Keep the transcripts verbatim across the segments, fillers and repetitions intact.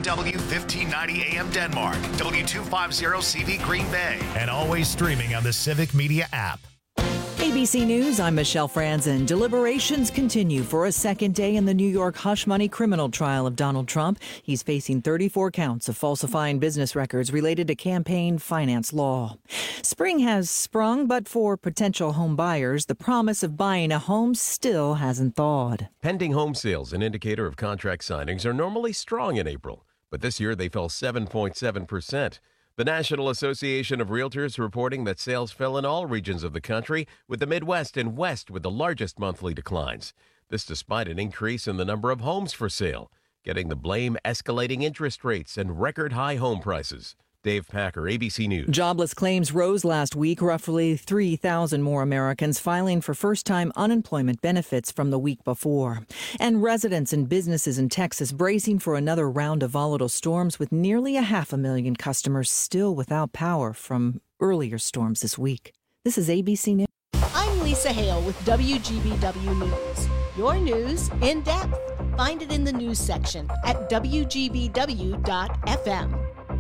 W fifteen ninety A M Denmark, W two fifty C V Green Bay, and always streaming on the Civic Media app. A B C News, I'm Michelle Franzen. Deliberations continue for a second day in the New York hush money criminal trial of Donald Trump. He's facing thirty-four counts of falsifying business records related to campaign finance law. Spring has sprung, but for potential home buyers, the promise of buying a home still hasn't thawed. Pending home sales, an indicator of contract signings, are normally strong in April, but this year they fell seven point seven percent. The National Association of Realtors reporting that sales fell in all regions of the country, with the Midwest and West with the largest monthly declines. This despite an increase in the number of homes for sale, getting the blame escalating interest rates and record high home prices. Dave Packer, A B C News. Jobless claims rose last week, roughly three thousand more Americans filing for first-time unemployment benefits from the week before. And residents and businesses in Texas bracing for another round of volatile storms, with nearly a half a million customers still without power from earlier storms this week. This is A B C News. I'm Lisa Hale with W G B W News. Your news in depth. Find it in the news section at W G B W dot F M.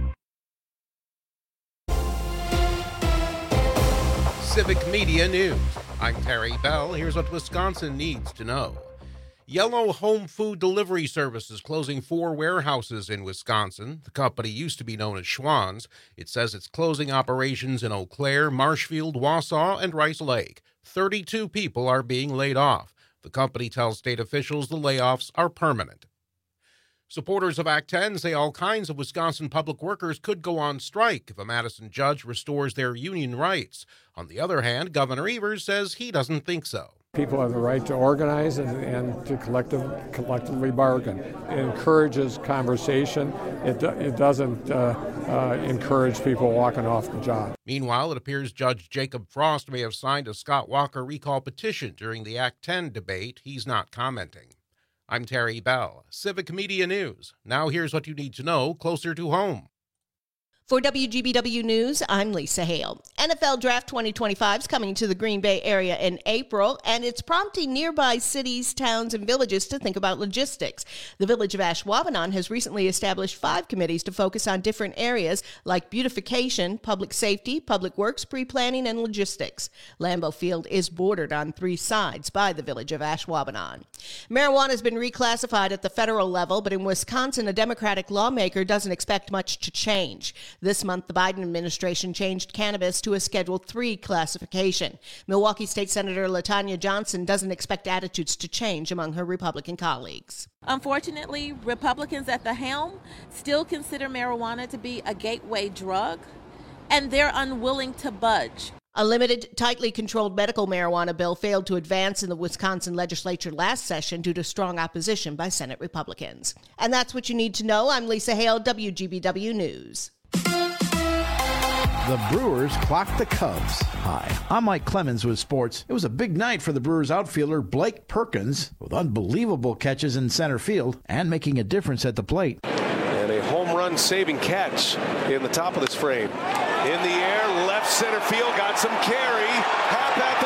Civic Media News. I'm Terry Bell. Here's what Wisconsin needs to know. Yellow Home Food Delivery Service is closing four warehouses in Wisconsin. The company used to be known as Schwann's. It says it's closing operations in Eau Claire, Marshfield, Wausau, and Rice Lake. thirty-two people are being laid off. The company tells state officials the layoffs are permanent. Supporters of Act ten say all kinds of Wisconsin public workers could go on strike if a Madison judge restores their union rights. On the other hand, Governor Evers says he doesn't think so. People have the right to organize and, and to collective, collectively bargain. It encourages conversation. It, do, it doesn't uh, uh, encourage people walking off the job. Meanwhile, it appears Judge Jacob Frost may have signed a Scott Walker recall petition during the Act ten debate. He's not commenting. I'm Terry Bell, Civic Media News. Now here's what you need to know closer to home. For W G B W News, I'm Lisa Hale. N F L Draft twenty twenty-five is coming to the Green Bay area in April, and it's prompting nearby cities, towns, and villages to think about logistics. The Village of Ashwaubenon has recently established five committees to focus on different areas like beautification, public safety, public works, pre-planning, and logistics. Lambeau Field is bordered on three sides by the Village of Ashwaubenon. Marijuana has been reclassified at the federal level, but in Wisconsin, a Democratic lawmaker doesn't expect much to change. This month, the Biden administration changed cannabis to a Schedule three classification. Milwaukee State Senator LaTanya Johnson doesn't expect attitudes to change among her Republican colleagues. Unfortunately, Republicans at the helm still consider marijuana to be a gateway drug, and they're unwilling to budge. A limited, tightly controlled medical marijuana bill failed to advance in the Wisconsin legislature last session due to strong opposition by Senate Republicans. And that's what you need to know. I'm Lisa Hale, W G B W News. The Brewers clocked the Cubs. Hi, I'm Mike Clemens with sports. It was a big night for the Brewers outfielder Blake Perkins, with unbelievable catches in center field and making a difference at the plate. And a home run saving catch in the top of this frame. In the air, left center field, got some carry. Half at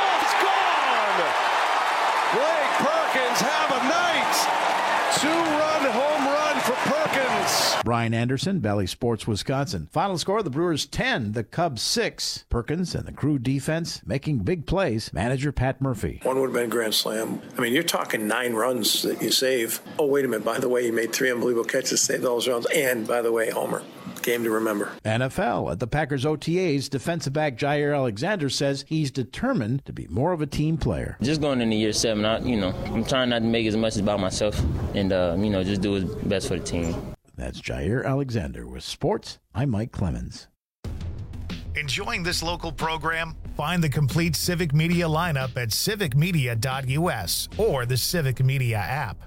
the wall, it's gone! Blake Perkins have a night! Two-run home run for Perkins. Brian Anderson, Valley Sports, Wisconsin. Final score, the Brewers ten, the Cubs six. Perkins and the Crew defense making big plays. Manager Pat Murphy. One would have been a grand slam. I mean, you're talking nine runs that you save. Oh, wait a minute. By the way, you made three unbelievable catches, saved all those runs. And, by the way, homer. Game to remember. N F L. At the Packers O T As, defensive back Jair Alexander says he's determined to be more of a team player. Just going into year seven, I, you know, I'm trying not to make as much about myself and, uh, you know, just do what's best for the team. That's Jair Alexander with sports. I'm Mike Clemens. Enjoying this local program? Find the complete Civic Media lineup at civic media dot U S or the Civic Media app.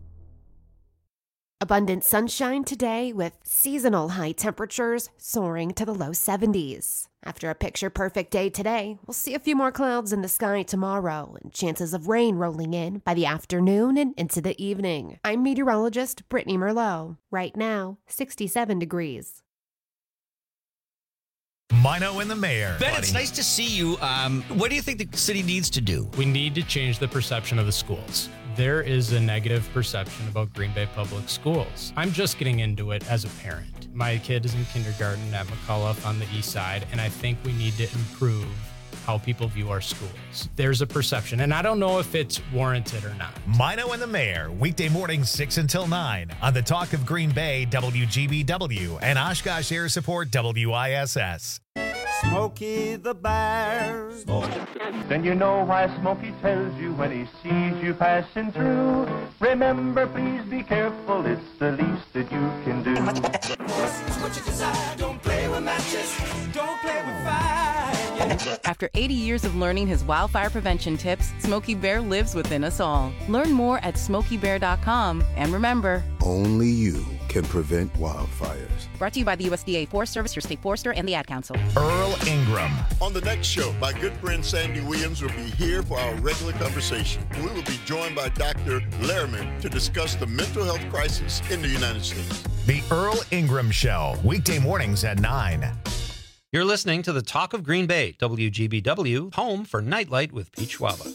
Abundant sunshine today with seasonal high temperatures soaring to the low seventies. After a picture-perfect day today, we'll see a few more clouds in the sky tomorrow and chances of rain rolling in by the afternoon and into the evening. I'm meteorologist Brittany Merlot. Right now, sixty-seven degrees. Mino and the Mayor. Ben, it's nice to see you. Um, what do you think the city needs to do? We need to change the perception of the schools. There is a negative perception about Green Bay Public Schools. I'm just getting into it as a parent. My kid is in kindergarten at McCullough on the east side, and I think we need to improve how people view our schools. There's a perception, and I don't know if it's warranted or not. Mino and the Mayor, weekday mornings six until nine on the Talk of Green Bay, W G B W, and Oshkosh Air Support, W I S S. Smokey the Bear. Then you know why Smokey tells you when he sees you passing through. Remember, please be careful, it's the least that you can do. What you desire, don't play with matches, don't play with fire. After eighty years of learning his wildfire prevention tips, Smokey Bear lives within us all. Learn more at smokey bear dot com, and remember, only you can prevent wildfires. Brought to you by the U S D A Forest Service, your state forester, and the Ad Council. Earl Ingram. On the next show, my good friend Sandy Williams will be here for our regular conversation. We will be joined by Doctor Lehrman to discuss the mental health crisis in the United States. The Earl Ingram Show, weekday mornings at nine. You're listening to the Talk of Green Bay, W G B W, home for Nightlight with Pete Schwaba.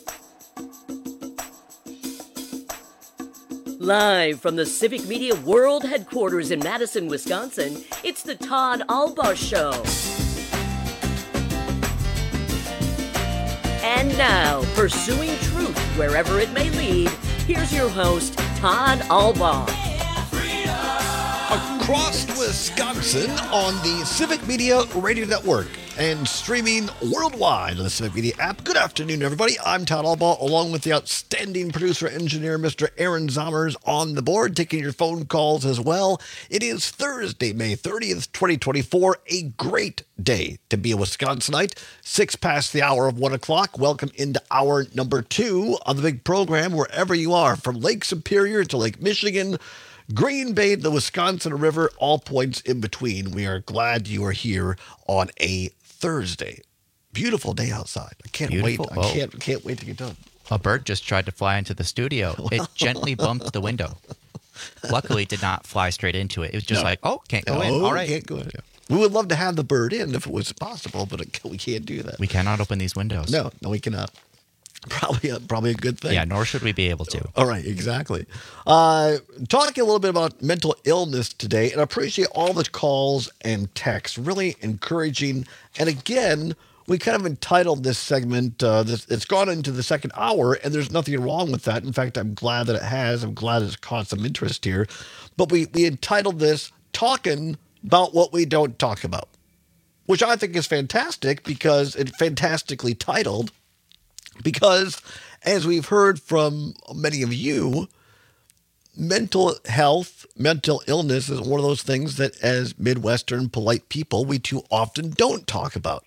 Live from the Civic Media World Headquarters in Madison, Wisconsin, it's the Todd Albaugh Show. And now, pursuing truth wherever it may lead, here's your host, Todd Albaugh. Across Wisconsin on the Civic Media Radio Network and streaming worldwide on the Civic Media app. Good afternoon, everybody. I'm Todd Albaugh, along with the outstanding producer-engineer, Mister Aaron Zommers, on the board, taking your phone calls as well. It is Thursday, May thirtieth, twenty twenty-four, a great day to be a Wisconsinite. Six past the hour of one o'clock. Welcome into hour number two of the big program, wherever you are, from Lake Superior to Lake Michigan, Green Bay, the Wisconsin River, all points in between. We are glad you are here on a Thursday. Beautiful day outside. I can't Beautiful. wait. I can't can't wait to get done. A bird just tried to fly into the studio. It gently bumped the window. Luckily, it did not fly straight into it. It was just no. like, oh, can't go no, in. All right. Can't go in. We would love to have the bird in if it was possible, but it, we can't do that. We cannot open these windows. No, no, we cannot. Probably a, probably a good thing. Yeah, nor should we be able to. All right, exactly. Uh, talking a little bit about mental illness today, and I appreciate all the calls and texts. Really encouraging. And again, we kind of entitled this segment, uh, this, it's gone into the second hour, and there's nothing wrong with that. In fact, I'm glad that it has. I'm glad it's caught some interest here. But we, we entitled this, Talking About What We Don't Talk About, which I think is fantastic because it's fantastically titled. Because, as we've heard from many of you, mental health, mental illness is one of those things that as Midwestern polite people, we too often don't talk about.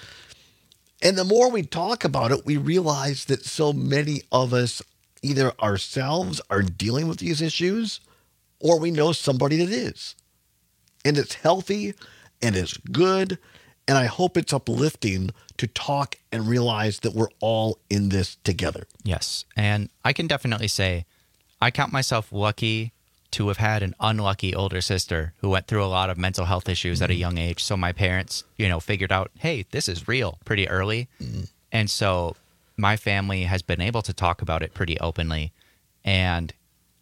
And the more we talk about it, we realize that so many of us either ourselves are dealing with these issues or we know somebody that is. And it's healthy and it's good. And I hope it's uplifting to talk and realize that we're all in this together. Yes. And I can definitely say I count myself lucky to have had an unlucky older sister who went through a lot of mental health issues mm-hmm. at a young age. So my parents, you know, figured out, hey, this is real pretty early. Mm-hmm. And so my family has been able to talk about it pretty openly. And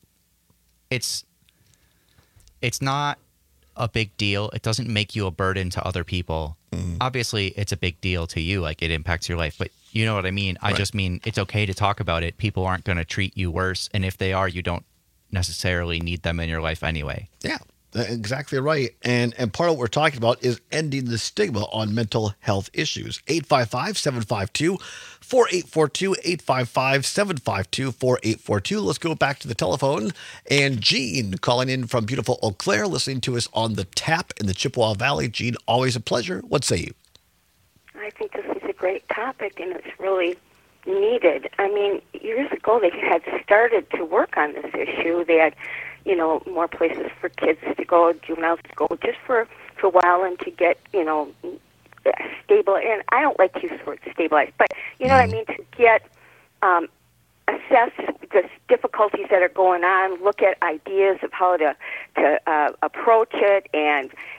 it's it's not a big deal. It doesn't make you a burden to other people. Mm. Obviously, it's a big deal to you. Like, it impacts your life. But you know what I mean? I right. just mean it's okay to talk about it. People aren't going to treat you worse. And if they are, you don't necessarily need them in your life anyway. Yeah, exactly right. And and part of what we're talking about is ending the stigma on mental health issues. eight five five, seven five two, four eight four two, eight five five, seven five two, four eight four two. Let's go back to the telephone. And Jean calling in from beautiful Eau Claire, listening to us on the tap in the Chippewa Valley. Jean, always a pleasure. What say you? I think this is a great topic, and it's really needed. I mean, years ago they had started to work on this issue. They had, you know, more places for kids to go, juveniles to go, just for, for a while, and to get, you know, stable. And I don't like to use the word stabilized, but you know mm. what I mean, to get um, assess the difficulties that are going on, look at ideas of how to to uh, approach it, and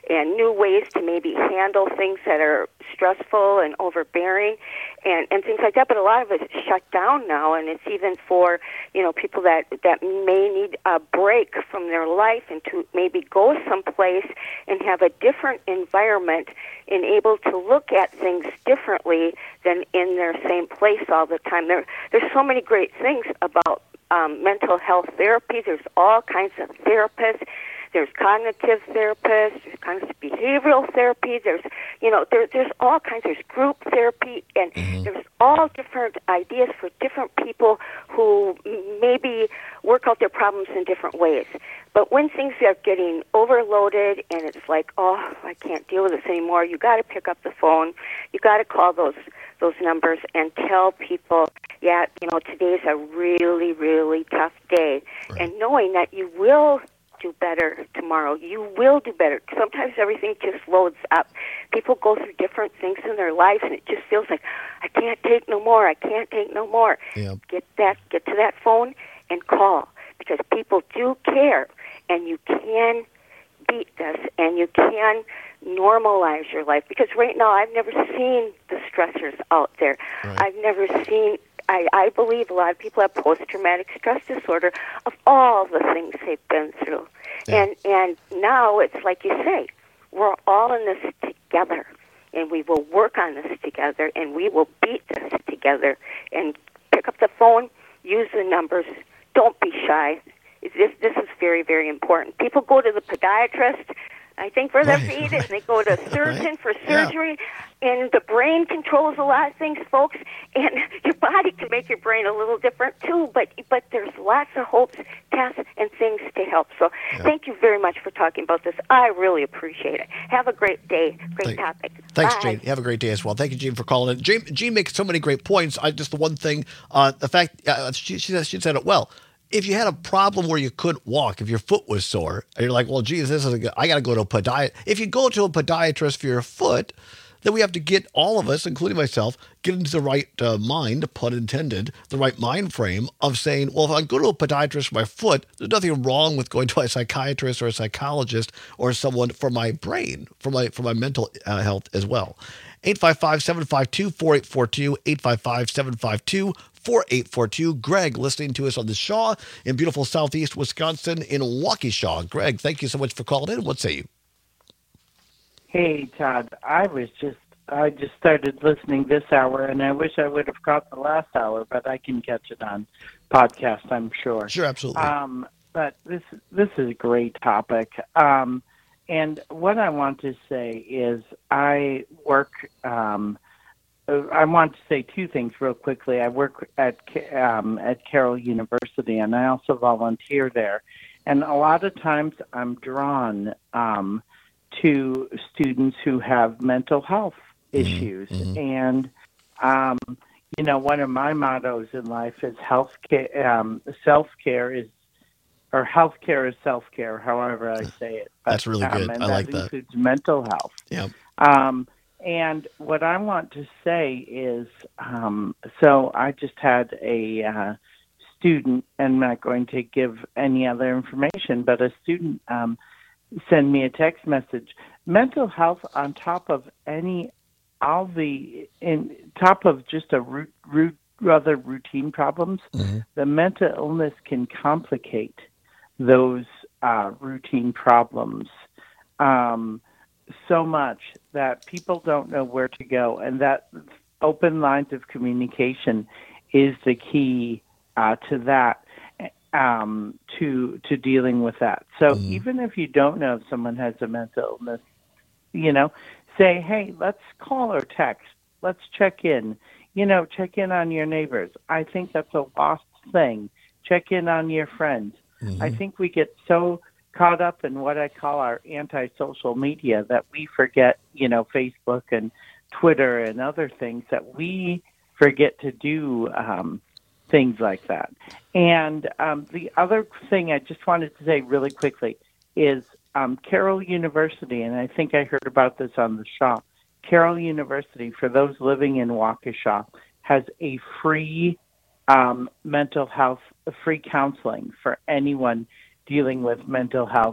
and new ways to maybe handle things that are stressful and overbearing and, and things like that. But a lot of it is shut down now, and it's even for, you know, people that, that may need a break from their life and to maybe go someplace and have a different environment and able to look at things differently than in their same place all the time. There, there's so many great things about um, mental health therapy. There's all kinds of therapists. There's cognitive therapists, there's cognitive behavioral therapy, there's, you know, there, there's all kinds, there's group therapy, and mm-hmm. there's all different ideas for different people who maybe work out their problems in different ways. But when things are getting overloaded and it's like, oh, I can't deal with this anymore, you got to pick up the phone, you got to call those those numbers and tell people, yeah, you know, today's a really, really tough day. Right. And knowing that you will do better tomorrow. You will do better. Sometimes everything just loads up. People go through different things in their lives, and it just feels like, I can't take no more. I can't take no more. Yeah. Get that. Get to that phone and call, because people do care, and you can beat this, and you can normalize your life. Because right now, I've never seen the stressors out there. Right. I've never seen. I, I believe a lot of people have post-traumatic stress disorder of all the things they've been through. Yeah. And and now it's like you say, we're all in this together, and we will work on this together, and we will beat this together. And pick up the phone, use the numbers, don't be shy. This, this is very, very important. People go to the podiatrist, I think, for their Right, feet, right. and they go to a surgeon Right. for Yeah. surgery. And the brain controls a lot of things, folks, and your body can make your brain a little different too, but but there's lots of hopes, tests, and things to help. So Yeah. thank you very much for talking about this. I really appreciate it. Have a great day. Great Thank- topic. Thanks, Bye. Jane. Have a great day as well. Thank you, Gene, for calling in. Jane, Gene makes so many great points. I just the one thing, uh, the fact uh, she, she said- she said it well. If you had a problem where you couldn't walk, if your foot was sore, and you're like, well, geez, this is a good, I got to go to a podiatrist. If you go to a podiatrist for your foot, then we have to get all of us, including myself, get into the right uh, mind, pun intended, the right mind frame of saying, well, if I go to a podiatrist for my foot, there's nothing wrong with going to a psychiatrist or a psychologist or someone for my brain, for my for my mental uh, health as well. eight five five, seven five two, four eight four two, eight five five, seven five two, four eight four two. Greg listening to us on the Shaw in beautiful southeast Wisconsin in Waukesha. Greg, thank you so much for calling in. What say you? Hey, Todd, I was just, I just started listening this hour, and I wish I would have caught the last hour, but I can catch it on podcast, I'm sure. Sure, absolutely. Um, but this, this is a great topic. Um, and what I want to say is I work, um, I want to say two things real quickly. I work at um, at Carroll University, and I also volunteer there. And a lot of times I'm drawn um, to students who have mental health issues. Mm-hmm. And, um, you know, one of my mottos in life is health care, um, self-care is, or healthcare is self-care, however I say it. But, That's really good. Um, and I that like that. includes mental health. Yeah. Um, and what I want to say is, um, so I just had a uh, student, and I'm not going to give any other information, but a student um, send me a text message. Mental health on top of any, all the, in top of just a root, root, rather routine problems, mm-hmm. the mental illness can complicate those uh, routine problems um, so much that people don't know where to go. And that open lines of communication is the key uh, to that. Um, to to dealing with that. So Mm-hmm. even if you don't know if someone has a mental illness, you know, say, hey, let's call or text. Let's check in. You know, check in on your neighbors. I think that's a lost thing. Check in on your friends. Mm-hmm. I think we get so caught up in what I call our anti-social media that we forget, you know, Facebook and Twitter and other things, that we forget to do um things like that. And um, the other thing I just wanted to say really quickly is um, Carroll University, and I think I heard about this on the Shaw, Carroll University, for those living in Waukesha, has a free um, mental health, free counseling for anyone dealing with mental health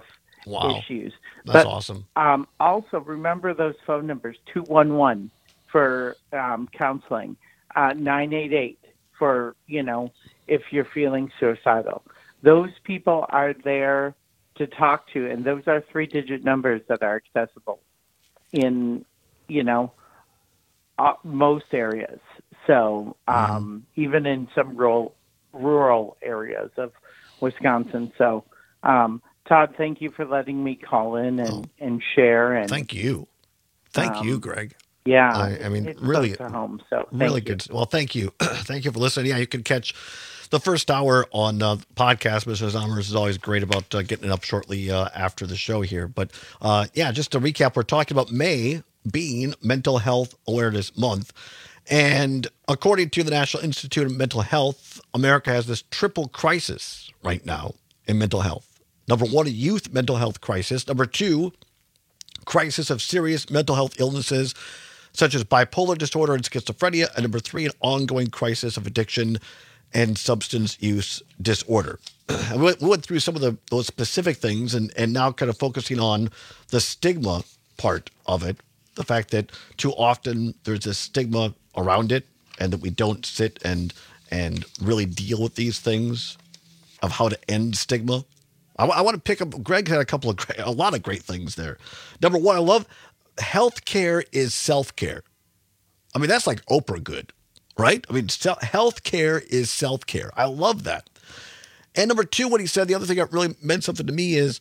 Wow. issues. That's but, awesome. Um, also, remember those phone numbers, two one one for um, counseling, uh, nine eight eight for, you know, if you're feeling suicidal. Those people are there to talk to, and those are three-digit numbers that are accessible in, you know, uh, most areas. So um, mm. even in some rural, rural areas of Wisconsin. So, um, Todd, thank you for letting me call in and, oh. and share. And Thank you. Thank um, you, Greg. Yeah. I, I mean, it's really, close to home, so really you. good. Well, thank you. Thank you for listening. Yeah, you can catch the first hour on uh, podcast. Mister Zommers is always great about uh, getting it up shortly uh, after the show here. But uh, yeah, just to recap, we're talking about May being Mental Health Awareness Month. And according to the National Institute of Mental Health, America has this triple crisis right now in mental health. Number one, a youth mental health crisis. Number two, crisis of serious mental health illnesses such as bipolar disorder and schizophrenia. And number three, an ongoing crisis of addiction and substance use disorder. We went through some of the, those specific things and, and now kind of focusing on the stigma part of it. The fact that too often there's a stigma around it and that we don't sit and and really deal with these things of how to end stigma. I, I want to pick up, Greg had a couple of, great, a lot of great things there. Number one, I love healthcare is self-care. I mean, that's like Oprah good, right? I mean, self, healthcare is self-care. I love that. And number two, what he said, the other thing that really meant something to me is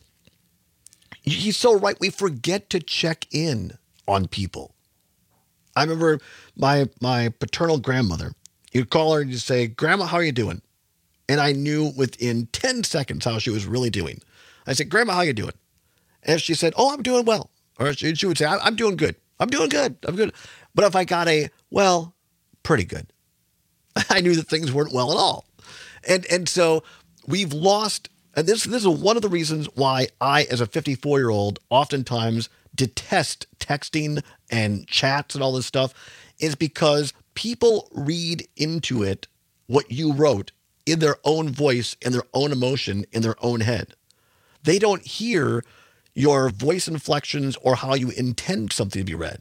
he's so right. We forget to check in on people. I remember my my paternal grandmother. You'd call her and you'd say, "Grandma, how are you doing?" And I knew within ten seconds how she was really doing. I said, "Grandma, how you doing?" And if she said, "Oh, I'm doing well," or she, she would say, "I'm doing good. I'm doing good. I'm good." But if I got a, "Well, pretty good," I knew that things weren't well at all. And and so we've lost, and this this is one of the reasons why I, as a fifty-four-year-old, oftentimes detest texting and chats and all this stuff, is because people read into it what you wrote in their own voice, in their own emotion, in their own head. They don't hear your voice inflections or how you intend something to be read.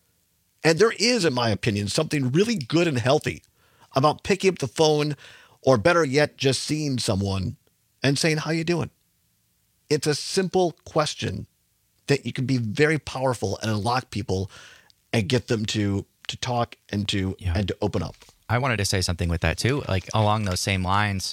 And there is, in my opinion, something really good and healthy about picking up the phone, or better yet, just seeing someone and saying, "How you doing?" It's a simple question that you can be very powerful and unlock people and get them to to talk and to yeah. and to open up. I wanted to say something with that too, like along those same lines.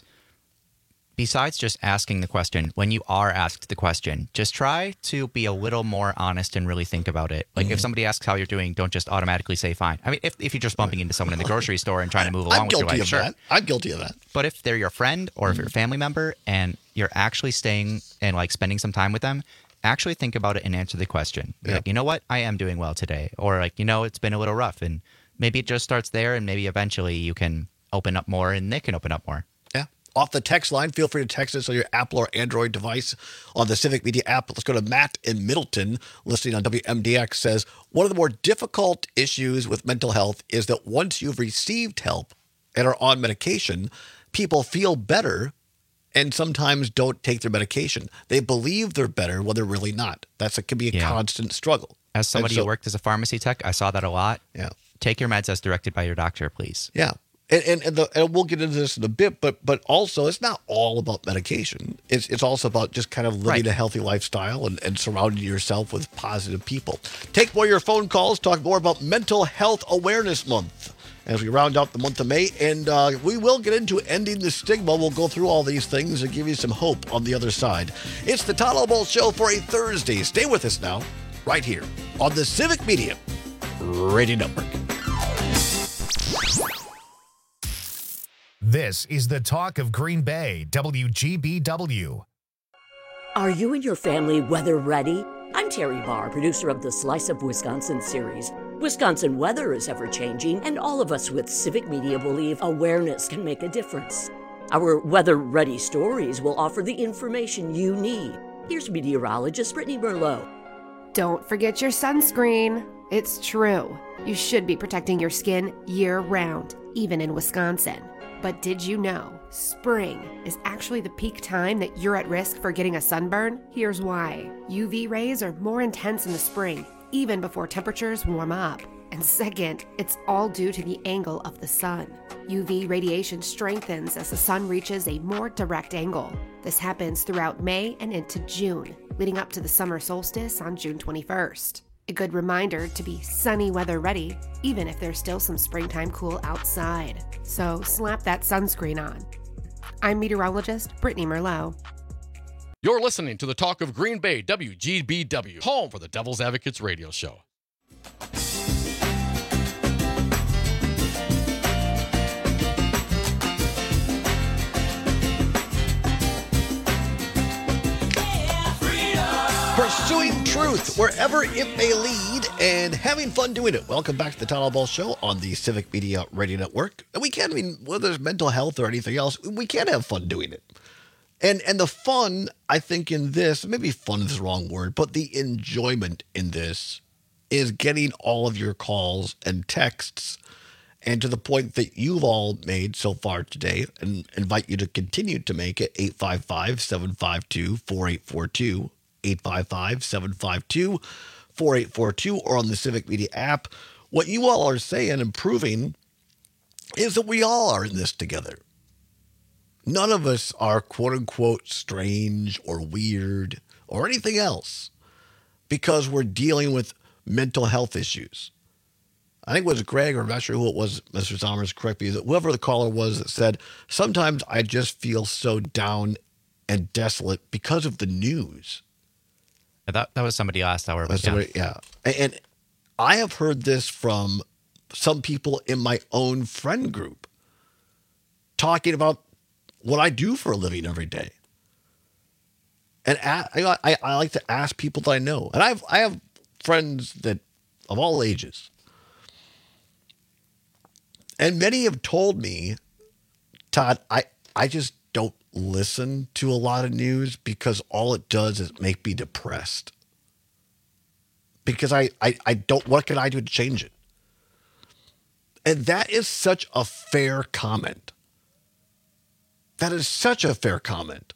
Besides just asking the question, when you are asked the question, just try to be a little more honest and really think about it. Like mm-hmm. if somebody asks how you're doing, don't just automatically say fine. I mean, if, if you're just bumping into someone in the grocery store and trying to move along I'm with your guilty life, of sure. that. I'm guilty of that. But if they're your friend or mm-hmm. if you're a family member and you're actually staying and like spending some time with them, actually think about it and answer the question. Be yeah. like, you know what? I am doing well today. Or like, you know, it's been a little rough. And maybe it just starts there and maybe eventually you can open up more and they can open up more. Yeah. Off the text line, feel free to text us on your Apple or Android device on the Civic Media app. Let's go to Matt in Middleton, listening on W M D X, says, one of the more difficult issues with mental health is that once you've received help and are on medication, people feel better and sometimes don't take their medication. They believe they're better when they're really not. That's a, can be a yeah. constant struggle. As somebody so, who worked as a pharmacy tech, I saw that a lot. Yeah. Take your meds as directed by your doctor, please. Yeah. And and, and, the, and we'll get into this in a bit, but but also it's not all about medication. It's it's also about just kind of living right. a healthy lifestyle and, and surrounding yourself with positive people. Take more of your phone calls. Talk more about Mental Health Awareness Month as we round out the month of May. And uh, we will get into ending the stigma. We'll go through all these things and give you some hope on the other side. It's the Todd Albaugh Show for a Thursday. Stay with us now, right here on the Civic Media Radio Network. This is the talk of Green Bay, W G B W. Are you and your family weather ready? I'm Terry Barr, producer of the Slice of Wisconsin series. Wisconsin weather is ever-changing, and all of us with Civic Media believe awareness can make a difference. Our weather-ready stories will offer the information you need. Here's meteorologist Brittany Merlot. Don't forget your sunscreen. It's true. You should be protecting your skin year-round, even in Wisconsin. But did you know spring is actually the peak time that you're at risk for getting a sunburn? Here's why. U V rays are more intense in the spring, even before temperatures warm up. And second, it's all due to the angle of the sun. U V radiation strengthens as the sun reaches a more direct angle. This happens throughout May and into June, leading up to the summer solstice on June twenty-first. A good reminder to be sunny weather ready, even if there's still some springtime cool outside. So slap that sunscreen on. I'm meteorologist Brittany Merlot. You're listening to the Talk of Green Bay, W G B W, home for the Devil's Advocates radio show. Pursuing truth wherever it may lead and having fun doing it. Welcome back to the Town Ball Show on the Civic Media Radio Network. And we can, I mean, whether it's mental health or anything else, we can have fun doing it. And and the fun, I think, in this, maybe fun is the wrong word, but the enjoyment in this is getting all of your calls and texts, and to the point that you've all made so far today, and invite you to continue to make it, eight five five, seven five two, four eight four two, eight five five, seven five two, four eight four two, or on the Civic Media app. What you all are saying and proving is that we all are in this together. None of us are quote-unquote strange or weird or anything else because we're dealing with mental health issues. I think it was Greg, or I'm not sure who it was, Mister Sommers, correct me, that whoever the caller was that said, sometimes I just feel so down and desolate because of the news. That that was somebody last hour. But somebody, yeah. yeah. And, and I have heard this from some people in my own friend group talking about what I do for a living every day. And I, I, I like to ask people that I know. And I've, I have friends that of all ages. And many have told me, Todd, I, I just don't listen to a lot of news because all it does is make me depressed. Because I, I, I don't, what can I do to change it? And that is such a fair comment. That is such a fair comment.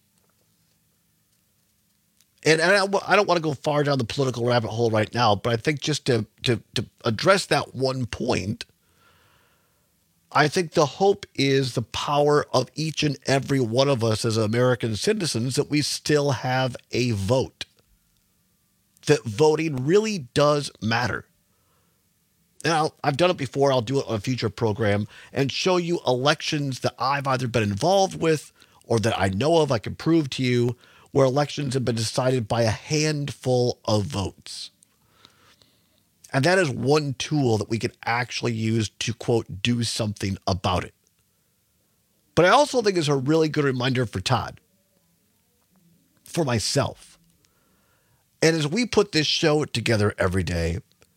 And, and I, I don't want to go far down the political rabbit hole right now, but I think just to, to, to address that one point, I think the hope is the power of each and every one of us as American citizens that we still have a vote. That voting really does matter. Now, I've done it before. I'll do it on a future program and show you elections that I've either been involved with or that I know of, I can prove to you, where elections have been decided by a handful of votes. And that is one tool that we can actually use to, quote, do something about it. But I also think it's a really good reminder for Todd, for myself. And as we put this show together every day,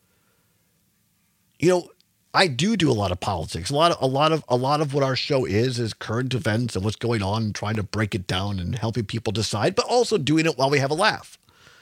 you know, I do do a lot of politics. A lot of, a lot of, a lot of what our show is, is current events and what's going on and trying to break it down and helping people decide, but also doing it while we have a laugh.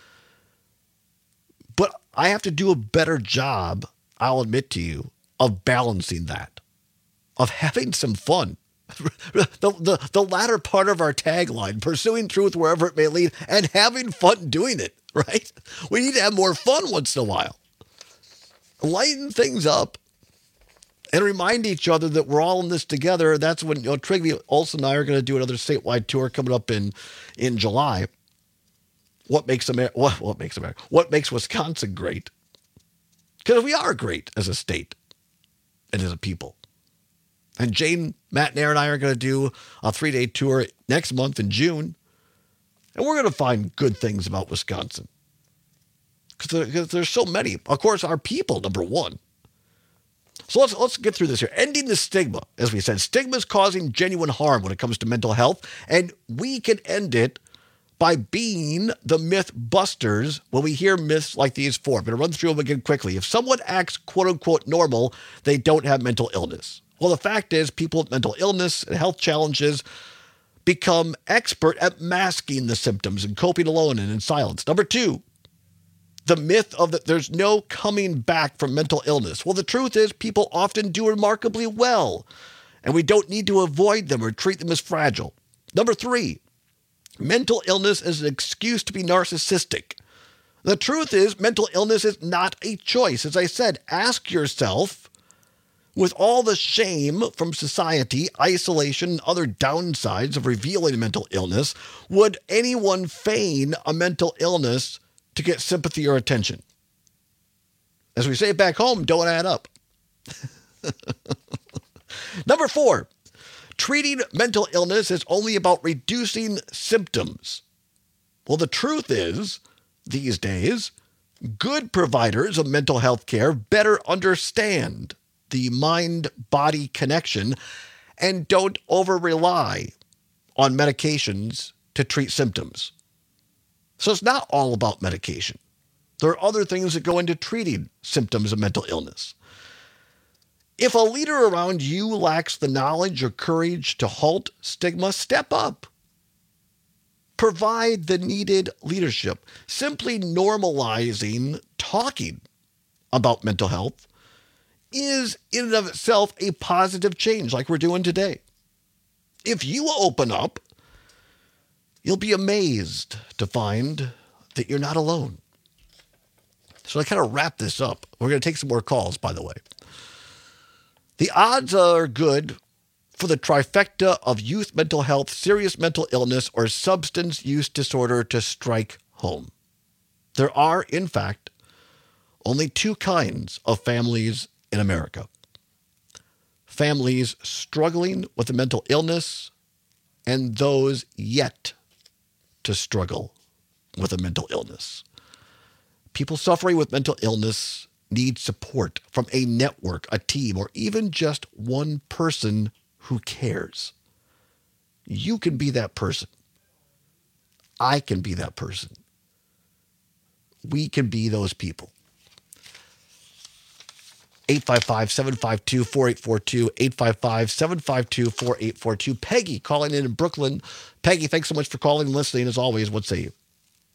But I have to do a better job, I'll admit to you, of balancing that, of having some fun. the, the, the latter part of our tagline, pursuing truth wherever it may lead, and having fun doing it, right? We need to have more fun once in a while. Lighten things up and remind each other that we're all in this together. That's when, you know, Trigby Olson and I are going to do another statewide tour coming up in, in July. What makes America, what, what makes America, what makes Wisconsin great? Because we are great as a state and as a people. And Jane, Matt, and Aaron and I are going to do a three-day tour next month in June. And we're going to find good things about Wisconsin. Because there, there's so many. Of course, our people, number one. So let's let's get through this here. Ending the stigma, as we said. Stigma is causing genuine harm when it comes to mental health. And we can end it by being the myth busters when we hear myths like these four. I'm going to run through them again quickly. If someone acts quote-unquote normal, they don't have mental illness. Well, the fact is people with mental illness and health challenges become expert at masking the symptoms and coping alone and in silence. Number two, the myth of that there's no coming back from mental illness. Well, the truth is people often do remarkably well and we don't need to avoid them or treat them as fragile. Number three, mental illness is an excuse to be narcissistic. The truth is, mental illness is not a choice. As I said, ask yourself, with all the shame from society, isolation, and other downsides of revealing mental illness, would anyone feign a mental illness to get sympathy or attention? As we say back home, don't add up. Number four, treating mental illness is only about reducing symptoms. Well, the truth is, these days, good providers of mental health care better understand the mind-body connection and don't over-rely on medications to treat symptoms. So it's not all about medication. There are other things that go into treating symptoms of mental illness. If a leader around you lacks the knowledge or courage to halt stigma, step up. Provide the needed leadership. Simply normalizing talking about mental health is in and of itself a positive change like we're doing today. If you open up, you'll be amazed to find that you're not alone. So to kind of wrap this up, we're going to take some more calls, by the way. The odds are good for the trifecta of youth mental health, serious mental illness, or substance use disorder to strike home. There are, in fact, only two kinds of families in America. Families struggling with a mental illness and those yet to struggle with a mental illness. People suffering with mental illness need support from a network, a team, or even just one person who cares. You can be that person. I can be that person. We can be those people. eight five five, seven five two, four eight four two, eight five five, seven five two, four eight four two. Peggy calling in in Brooklyn. Peggy, thanks so much for calling and listening. As always, what say you?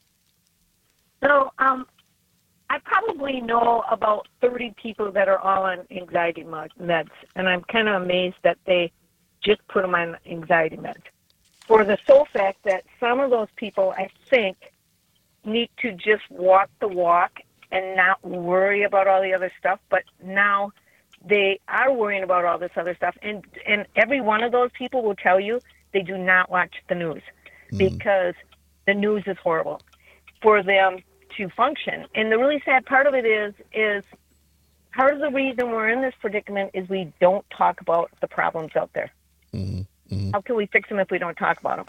So, um, I probably know about thirty people that are all on anxiety meds, and I'm kind of amazed that they just put them on anxiety meds. For the sole fact that some of those people, I think, need to just walk the walk and not worry about all the other stuff, but now they are worrying about all this other stuff. And, and every one of those people will tell you they do not watch the news mm. because the news is horrible for them to function. And the really sad part of it is, is part of the reason we're in this predicament is we don't talk about the problems out there. Mm-hmm. Mm-hmm. How can we fix them if we don't talk about them?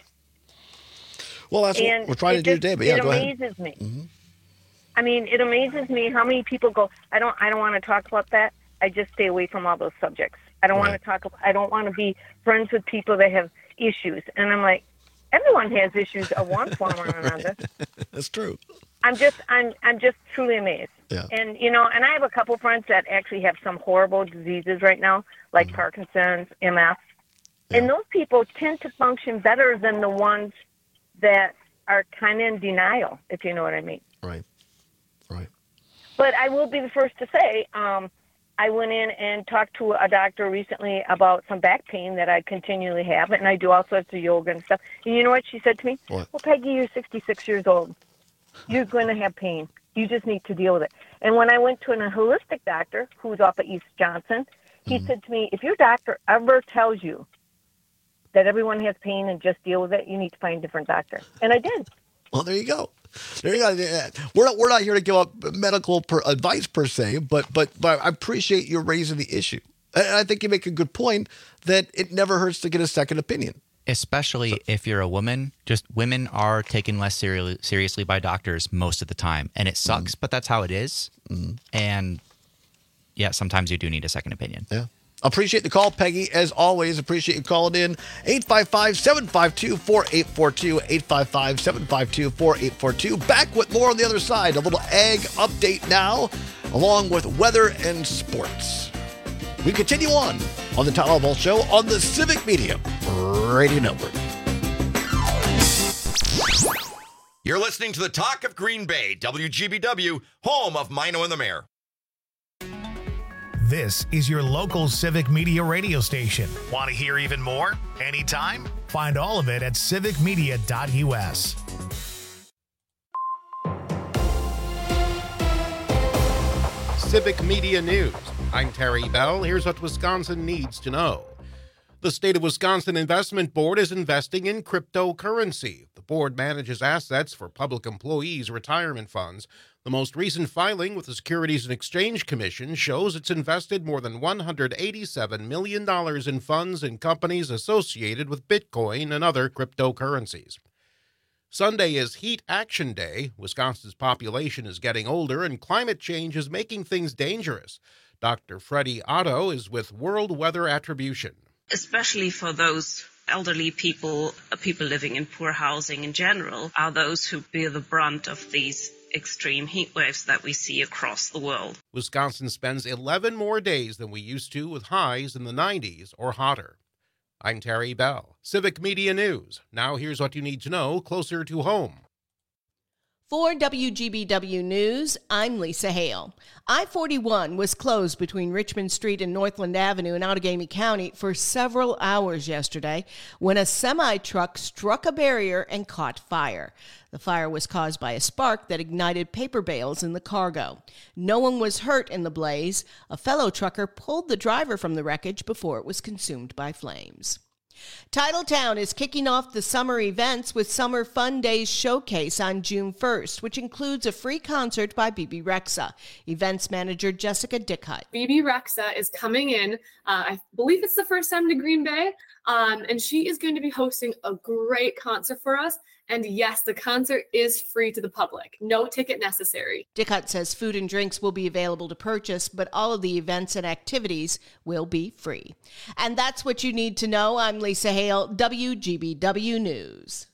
Well, that's and what we're trying to do just, today, but yeah, it go amazes ahead. me. Mm-hmm. I mean, it amazes me how many people go, I don't, I don't want to talk about that. I just stay away from all those subjects. I don't right. want to talk about, I don't want to be friends with people that have issues. And I'm like, everyone has issues of one form or another. That's true. I'm just, I'm, I'm just truly amazed. Yeah. And, you know, and I have a couple friends that actually have some horrible diseases right now, like mm-hmm. Parkinson's, M S. Yeah. And those people tend to function better than the ones that are kind of in denial, if you know what I mean. Right. Right. But I will be the first to say, um, I went in and talked to a doctor recently about some back pain that I continually have, and I do all sorts of yoga and stuff. And you know what she said to me? What? Well, Peggy, you're sixty-six years old. You're going to have pain. You just need to deal with it. And when I went to a holistic doctor who's off at East Johnson, he mm-hmm. said to me, if your doctor ever tells you that everyone has pain and just deal with it, you need to find a different doctor. And I did. Well, there you go. There you go. We're not, we're not here to give up medical per advice per se, but, but but I appreciate you raising the issue. And I think you make a good point that it never hurts to get a second opinion. Especially so, if you're a woman, just women are taken less seri- seriously by doctors most of the time. And it sucks, mm. but that's how it is. Mm. And yeah, sometimes you do need a second opinion. Yeah. Appreciate the call, Peggy. As always, appreciate you calling in. eight five five, seven five two, four eight four two, eight five five, seven five two, four eight four two. Back with more on the other side. A little ag update now, along with weather and sports. We continue on on the Tom Ball Show on the Civic Media Radio Network. You're listening to the Talk of Green Bay, W G B W, home of Mino and the Mayor. This is your local Civic Media radio station. Want to hear even more? Anytime? Find all of it at civic media dot U S. Civic Media News. I'm Terry Bell. Here's what Wisconsin needs to know. The State of Wisconsin Investment Board is investing in cryptocurrency. The board manages assets for public employees' retirement funds. The most recent filing with the Securities and Exchange Commission shows it's invested more than one hundred eighty-seven million dollars in funds and companies associated with Bitcoin and other cryptocurrencies. Sunday is Heat Action Day. Wisconsin's population is getting older and climate change is making things dangerous. Doctor Freddie Otto is with World Weather Attribution. Especially for those elderly people, people living in poor housing in general, are those who bear the brunt of these extreme heat waves that we see across the world. Wisconsin spends eleven more days than we used to with highs in the nineties or hotter. I'm Terry Bell, Civic Media News. Now here's what you need to know closer to home. For W G B W News, I'm Lisa Hale. I forty-one was closed between Richmond Street and Northland Avenue in Outagamie County for several hours yesterday when a semi-truck struck a barrier and caught fire. The fire was caused by a spark that ignited paper bales in the cargo. No one was hurt in the blaze. A fellow trucker pulled the driver from the wreckage before it was consumed by flames. Titletown is kicking off the summer events with Summer Fun Days Showcase on June first, which includes a free concert by Bebe Rexha. Events manager Jessica Dickhut. Bebe Rexha is coming in, uh, I believe it's the first time to Green Bay, um, and she is going to be hosting a great concert for us. And yes, the concert is free to the public. No ticket necessary. Dickhut says food and drinks will be available to purchase, but all of the events and activities will be free. And that's what you need to know. I'm Lisa Hale, W G B W News.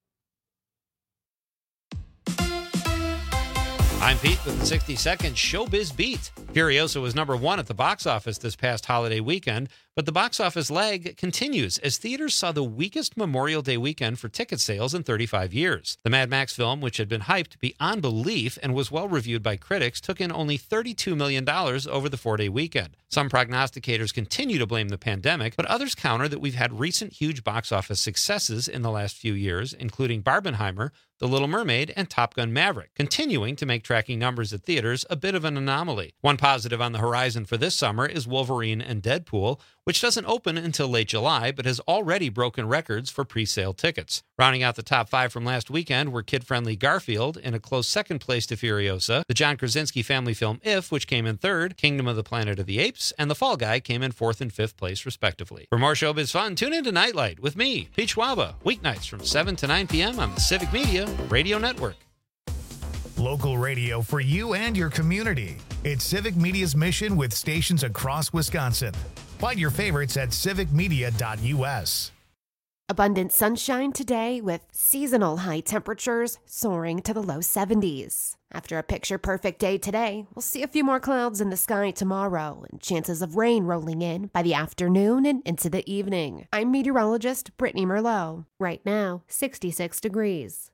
I'm Pete with the sixty second Showbiz Beat. Furiosa was number one at the box office this past holiday weekend, but the box office lag continues as theaters saw the weakest Memorial Day weekend for ticket sales in thirty-five years. The Mad Max film, which had been hyped beyond belief and was well reviewed by critics, took in only thirty-two million dollars over the four-day weekend. Some prognosticators continue to blame the pandemic, but others counter that we've had recent huge box office successes in the last few years, including Barbenheimer, The Little Mermaid, and Top Gun Maverick, continuing to make tracking numbers at theaters a bit of an anomaly. One positive on the horizon for this summer is Wolverine and Deadpool, which doesn't open until late July, but has already broken records for pre-sale tickets. Rounding out the top five from last weekend were kid-friendly Garfield in a close second place to Furiosa, the John Krasinski family film If, which came in third, Kingdom of the Planet of the Apes, and The Fall Guy came in fourth and fifth place, respectively. For more showbiz fun, tune in to Nightlight with me, Pete Schwaba, weeknights from seven to nine p.m. on the Civic Media Radio Network. Local radio for you and your community. It's Civic Media's mission with stations across Wisconsin. Find your favorites at civic media dot U S. Abundant sunshine today with seasonal high temperatures soaring to the low seventies. After a picture-perfect day today, we'll see a few more clouds in the sky tomorrow and chances of rain rolling in by the afternoon and into the evening. I'm meteorologist Brittany Merlot. Right now, sixty-six degrees.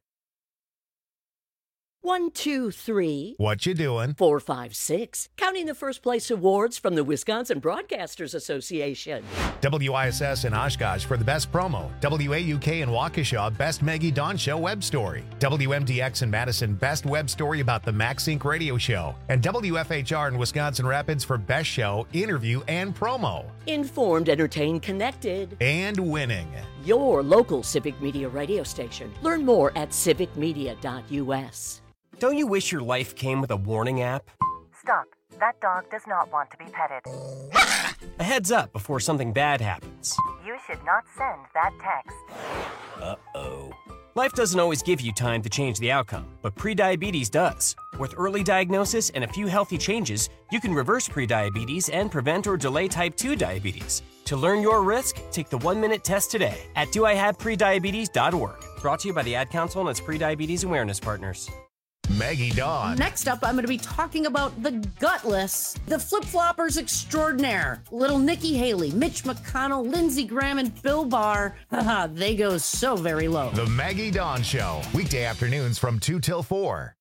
One, two, three. What you doing? Four, five, six. Counting the first place awards from the Wisconsin Broadcasters Association. W I S S in Oshkosh for the best promo. W A U K in Waukesha, best Maggie Dawn Show web story. W M D X in Madison, best web story about the MaxSync radio show. And W F H R in Wisconsin Rapids for best show, interview, and promo. Informed, entertained, connected. And winning. Your local Civic Media radio station. Learn more at civic media dot U S. Don't you wish your life came with a warning app? Stop. That dog does not want to be petted. A heads up before something bad happens. You should not send that text. Uh-oh. Life doesn't always give you time to change the outcome, but prediabetes does. With early diagnosis and a few healthy changes, you can reverse prediabetes and prevent or delay type two diabetes. To learn your risk, take the one-minute test today at do I have prediabetes dot org. Brought to you by the Ad Council and its Prediabetes Awareness Partners. Maggie Dawn. Next up, I'm going to be talking about the gutless, the flip-floppers extraordinaire, little Nikki Haley, Mitch McConnell, Lindsey Graham, and Bill Barr. Haha, they go so very low. The Maggie Dawn Show, weekday afternoons from two till four.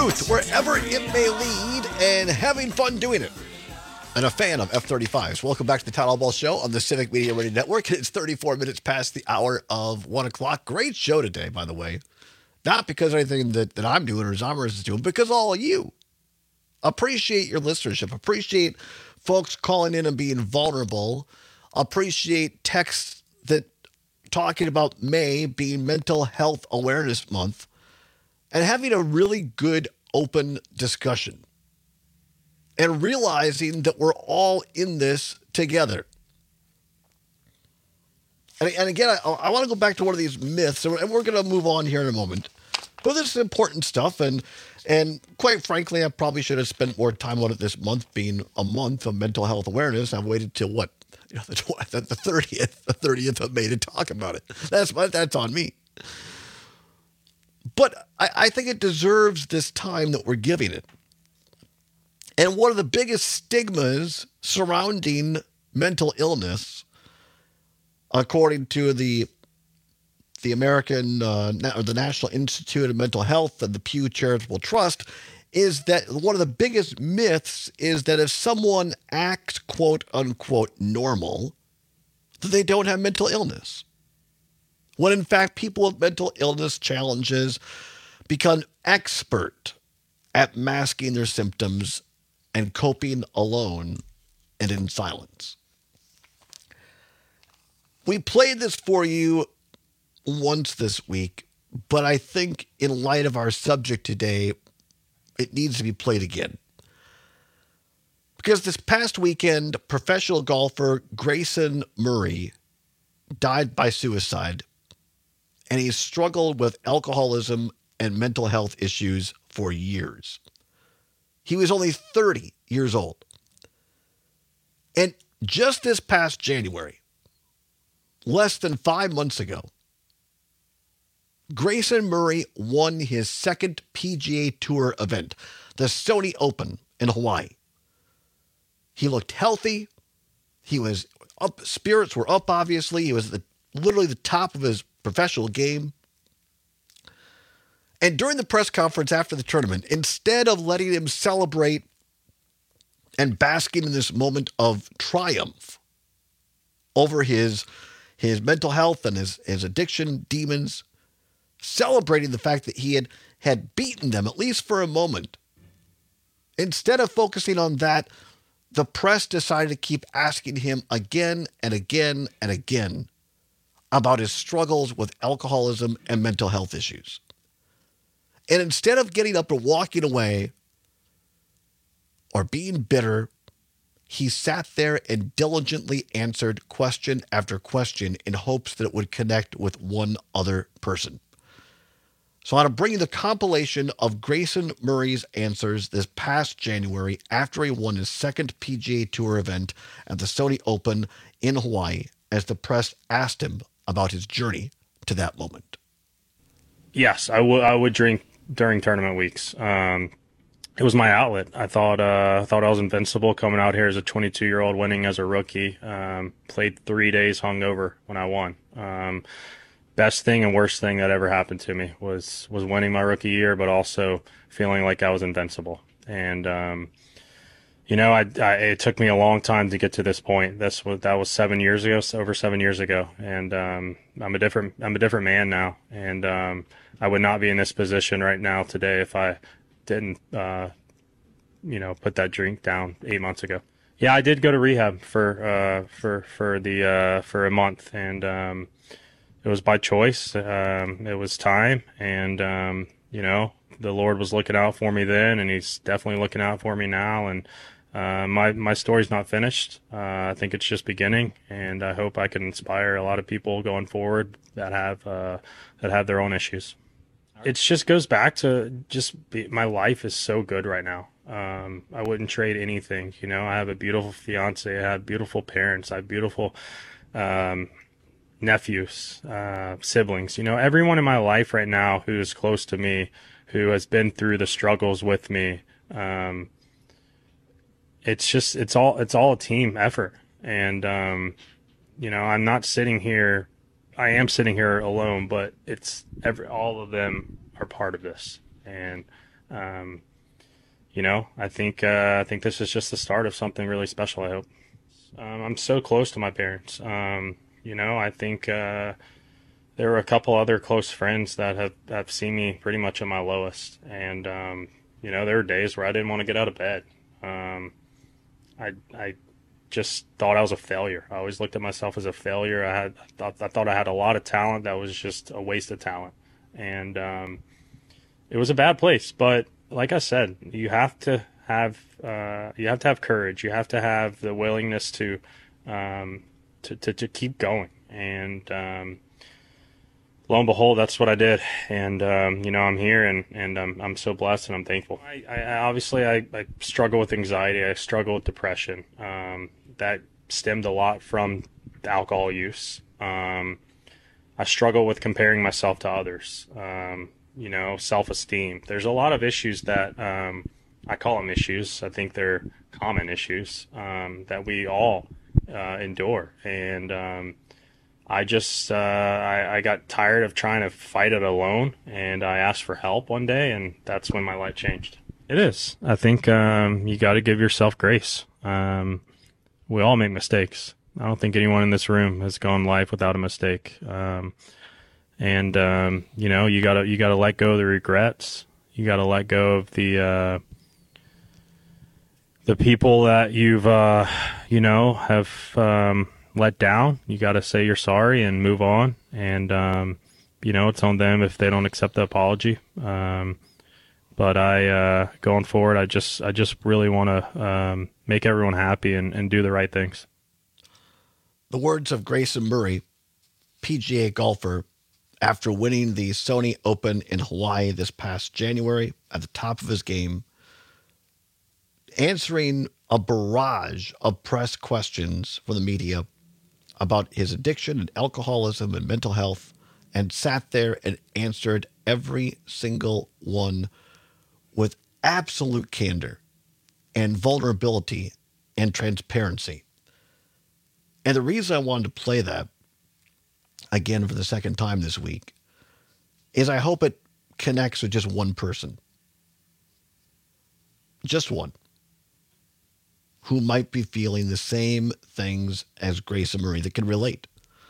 truth wherever it may lead and having fun doing it. And a fan of F thirty-fives. Welcome back to the Town Hall Ball Show on the Civic Media Radio Network. It's thirty-four minutes past the hour of one o'clock. Great show today, by the way. Not because of anything that, that I'm doing or Zomers is doing, because all of you. Appreciate your listenership. Appreciate folks calling in and being vulnerable. Appreciate texts that talking about May being Mental Health Awareness Month and having a really good open discussion. And realizing that we're all in this together. And, and again, I, I want to go back to one of these myths, and we're going to move on here in a moment. But this is important stuff, and and quite frankly, I probably should have spent more time on it this month, being a month of mental health awareness. I've waited till what, you know, the the thirtieth, the thirtieth of May to talk about it. That's that's on me. But I, I think it deserves this time that we're giving it. And one of the biggest stigmas surrounding mental illness, according to the the American uh, or the National Institute of Mental Health and the Pew Charitable Trust, is that one of the biggest myths is that if someone acts quote unquote normal, that they don't have mental illness. When in fact, people with mental illness challenges become expert at masking their symptoms and coping alone and in silence. We played this for you once this week, but I think in light of our subject today, it needs to be played again. Because this past weekend, professional golfer Grayson Murray died by suicide, and he struggled with alcoholism and mental health issues for years. He was only thirty years old. And just this past January, less than five months ago, Grayson Murray won his second P G A Tour event, the Sony Open in Hawaii. He looked healthy. He was up, spirits were up, obviously. He was the, literally the top of his professional game. And during the press conference after the tournament, instead of letting him celebrate and basking in this moment of triumph over his, his mental health and his, his addiction demons, celebrating the fact that he had, had beaten them, at least for a moment, instead of focusing on that, the press decided to keep asking him again and again and again about his struggles with alcoholism and mental health issues. And instead of getting up and walking away or being bitter, he sat there and diligently answered question after question in hopes that it would connect with one other person. So I want to bring you the compilation of Grayson Murray's answers this past January after he won his second P G A Tour event at the Sony Open in Hawaii, as the press asked him about his journey to that moment. Yes, I would I would drink during tournament weeks. Um, it was my outlet. I thought uh, thought I was invincible coming out here as a twenty-two-year-old, winning as a rookie. Um, played three days hungover when I won. Um, best thing and worst thing that ever happened to me was was winning my rookie year, but also feeling like I was invincible. And um, you know, I, I it took me a long time to get to this point. That's what that was seven years ago, over seven years ago, and um, I'm a different I'm a different man now. And um, I would not be in this position right now today if I didn't, uh, you know, put that drink down eight months ago. Yeah, I did go to rehab for uh, for for the uh, for a month, and um, it was by choice. Um, it was time, and um, you know, the Lord was looking out for me then, and He's definitely looking out for me now. And uh, my my story's not finished. Uh, I think it's just beginning, and I hope I can inspire a lot of people going forward that have uh, that have their own issues. It just goes back to just be, my life is so good right now. Um, I wouldn't trade anything. You know, I have a beautiful fiance. I have beautiful parents. I have beautiful um, nephews, uh, siblings. You know, everyone in my life right now who is close to me, who has been through the struggles with me. Um, it's just it's all it's all a team effort. And um, you know, I'm not sitting here. I am sitting here alone, but it's every all of them are part of this, and Um, you know, I think uh, I think this is just the start of something really special. I hope. Um, I'm so close to my parents. Um, you know, I think uh, there were a couple other close friends that have, have seen me pretty much at my lowest, and um, you know, there were days where I didn't want to get out of bed. Um, I I just thought I was a failure. I always looked at myself as a failure. I had I thought I thought I had a lot of talent that was just a waste of talent, and um, it was a bad place. But like I said, you have to have uh, you have to have courage. You have to have the willingness to um, to, to to keep going. And um, lo and behold, that's what I did. And um, you know, I'm here, and and I'm I'm so blessed, and I'm thankful. I, I obviously I, I struggle with anxiety. I struggle with depression. Um, that stemmed a lot from alcohol use. Um, I struggle with comparing myself to others. Um, you know, self-esteem. There's a lot of issues that um, I call them issues. I think they're common issues um, that we all uh, endure. And um, I just, uh, I, I got tired of trying to fight it alone, and I asked for help one day, and that's when my life changed. It is. I think um, you got to give yourself grace. Um, we all make mistakes. I don't think anyone in this room has gone life without a mistake. Um, and, um, you know, you gotta, you gotta let go of the regrets. You gotta let go of the, uh, the people that you've, uh, you know, have, um, let down. You gotta say you're sorry and move on. And, um, you know, it's on them if they don't accept the apology. Um, but I, uh, going forward, I just, I just really want to, um, make everyone happy and, and do the right things. The words of Grayson Murray, P G A golfer, after winning the Sony Open in Hawaii this past January at the top of his game, answering a barrage of press questions from the media about his addiction and alcoholism and mental health, and sat there and answered every single one with absolute candor and vulnerability and transparency. And the reason I wanted to play that, again for the second time this week, is I hope it connects with just one person. Just one. Who might be feeling the same things as Grayson Murray that can relate.